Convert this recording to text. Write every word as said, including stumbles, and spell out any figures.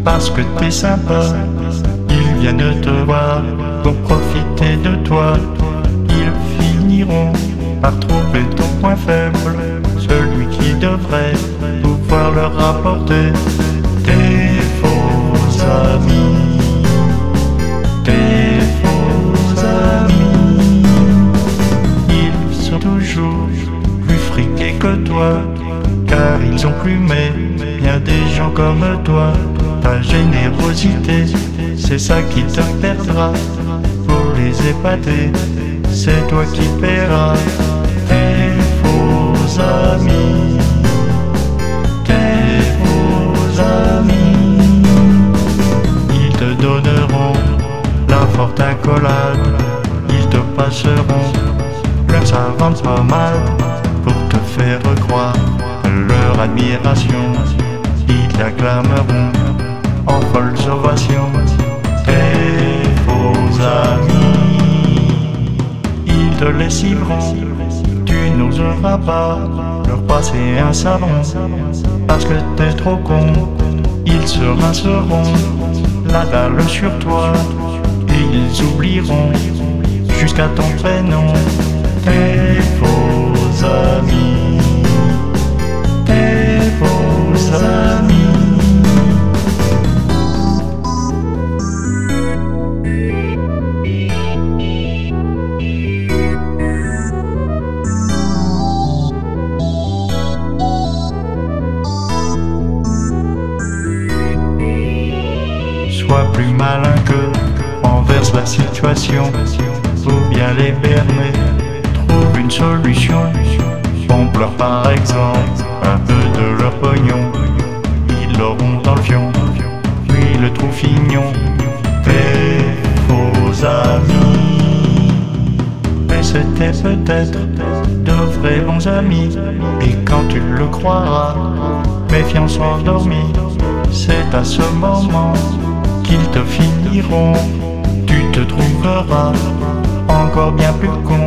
parce que t'es sympa. Ils viennent te voir pour profiter de toi. Ils finiront par trouver ton point faible, celui qui devrait pouvoir leur rapporter tes faux amis, tes faux amis. Ils sont toujours plus friqués que toi, car ils ont plumé bien des gens comme toi. Ta générosité, c'est ça qui te perdra. Pour les épater, c'est toi qui paieras. Tes faux amis, tes faux amis, ils te donneront la forte accolade. Ils te passeront leur savante pommade pour te faire croire leur admiration. Ils t'acclameront en folles ovations. Tes faux amis, ils te lessiveront. Tu n'oseras pas leur passer un savon, parce que t'es trop con. Ils se rinceront la dalle sur toi, et ils oublieront jusqu'à ton prénom. Tes faux amis, tes faux amis. Sois plus malin qu'eux, renverse la situation pour bien les berner. Trouve une solution, pompe-leur par exemple un peu de leur pognon. Ils l'auront dans le fion, puis le trou fignon. Tes faux amis, mais c'était peut-être de vrais bons amis. Et quand tu le croiras, méfiance endormie, c'est à ce moment qu'ils te finiront. Tu te trouveras encore bien plus con.